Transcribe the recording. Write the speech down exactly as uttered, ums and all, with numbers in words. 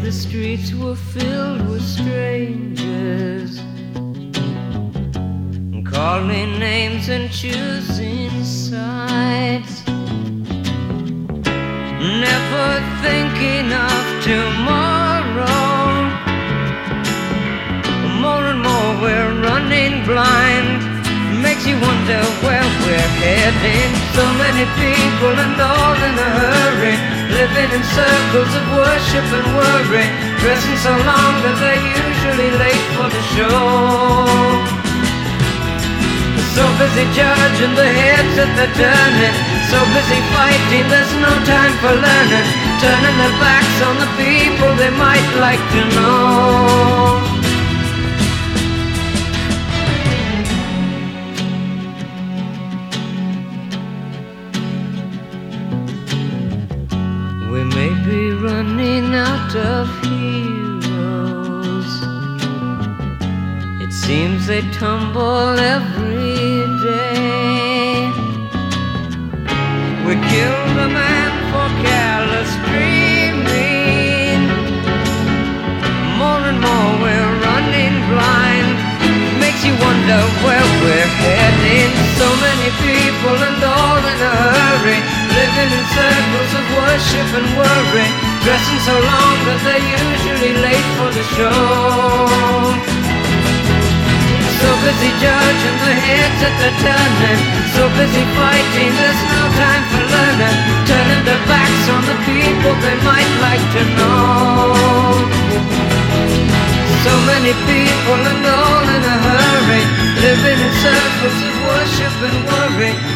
the streets were filled with strangers, calling names and choosing sides, never thinking of tomorrow. More and more we're running blind, makes you wonder where we're heading. So many people and all in a hurry, living in circles of worship and worry, dressing so long that they're usually late for the show. So busy judging the heads that they're turning, so busy fighting there's no time for learning, turning their backs on the people they might like to know. We may be running out of heroes, it seems they tumble every day. We killed a man for careless dreaming, more and more we're running blind, makes you wonder where we're heading. So many people and all in a hurry, living in circles of worship and worry, dressing so long that they're usually late for the show. So busy judging the heads that they're turning, so busy fighting there's no time for learning, turning their backs on the people they might like to know. So many people and all in a hurry, living in circles of worship and worry,